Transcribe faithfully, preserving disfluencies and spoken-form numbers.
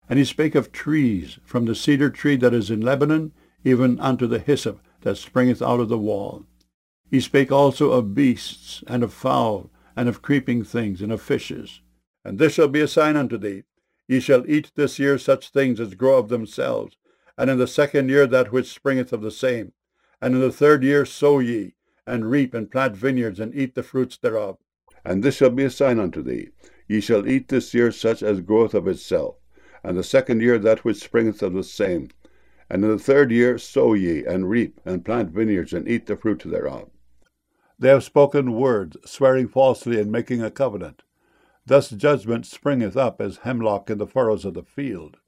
And he spake of trees, from the cedar tree that is in Lebanon, even unto the hyssop that springeth out of the wall. He spake also of beasts, and of fowl, and of creeping things, and of fishes. And this shall be a sign unto thee. Ye shall eat this year such things as grow of themselves, and in the second year that which springeth of the same. And in the third year sow ye, and reap, and plant vineyards, and eat the fruits thereof. And this shall be a sign unto thee. Ye shall eat this year such as groweth of itself, and the second year that which springeth of the same. And in the third year sow ye, and reap, and plant vineyards, and eat the fruit thereof. They have spoken words, swearing falsely, and making a covenant. Thus judgment springeth up as hemlock in the furrows of the field.